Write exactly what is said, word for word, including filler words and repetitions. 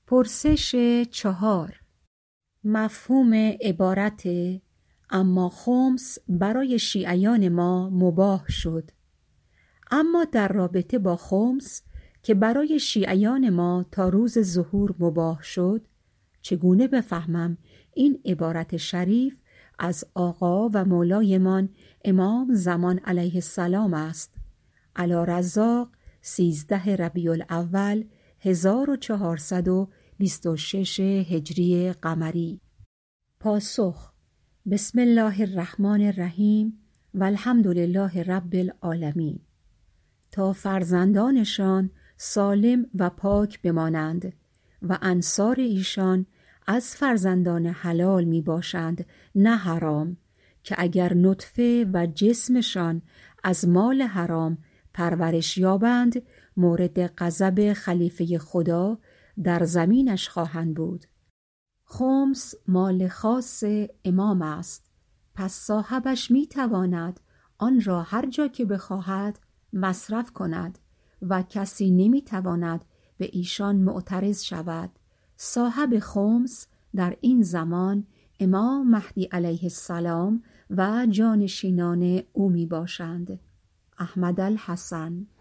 پرسش چهار. مفهوم عبارت اما خمس برای شیعیان ما مباح شد. اما در رابطه با خمس که برای شیعیان ما تا روز ظهور مباح شد، چگونه بفهمم این عبارت شریف از آقا و مولایمان امام زمان علیه السلام است؟ علی‌رزاق سیزده ربیع الاول هزار و چهارصد و بیست و شش هجری قمری. پاسخ: بسم الله الرحمن الرحیم و الحمد لله رب العالمین. تا فرزندانشان سالم و پاک بمانند و انصار ایشان از فرزندان حلال می باشند نه حرام، که اگر نطفه و جسمشان از مال حرام پرورش یابند مورد غضب خلیفه خدا در زمینش خواهند بود. خمس مال خاص امام است، پس صاحبش می تواند آن را هر جا که بخواهد مصرف کند و کسی نمی تواند به ایشان معترض شود. صاحب خمس در این زمان امام مهدی علیه السلام و جانشینان او می باشند. احمد الحسن.